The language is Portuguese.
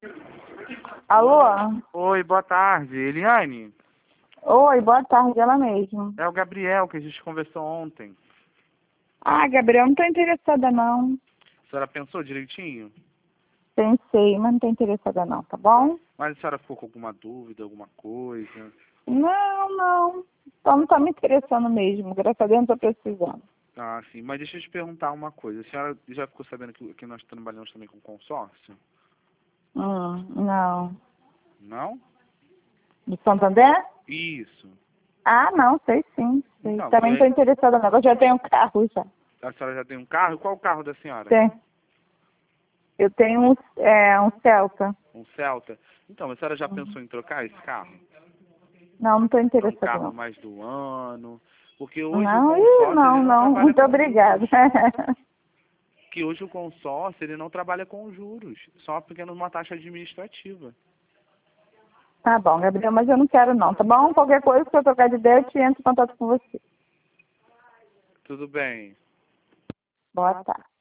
Alô? Oi, boa tarde. Eliane? Oi, boa tarde, ela mesma. É o Gabriel que a gente conversou ontem. Ah, Gabriel, não tô interessada não. A senhora pensou direitinho? Pensei, mas não tô interessada não, tá bom? Mas a senhora ficou com alguma dúvida, alguma coisa? Não. Então não tá me interessando mesmo. Graças a Deus não tô precisando. Ah, sim. Mas deixa eu te perguntar uma coisa. A senhora já ficou sabendo que nós trabalhamos também com consórcio? Não. Não? De Santander? Isso. Ah, não, sei sim. Sei. Então, Também não tô interessada não. Eu já tenho um carro já. a senhora já tem um carro? Qual o carro da senhora? Tem. Eu tenho um Celta. Um Celta? Então, a senhora já pensou em trocar esse carro? Não tô Para um interessada carro não. mais do ano? Porque hoje o Não, consórcio ele não não. trabalha Muito com obrigada. juros. Que hoje o consórcio ele não trabalha com juros, só porque numa taxa administrativa. Tá bom, Gabriel, mas eu não quero não, tá bom? Qualquer coisa que eu trocar de ideia, eu te entro em contato com você. Tudo bem. Boa tarde.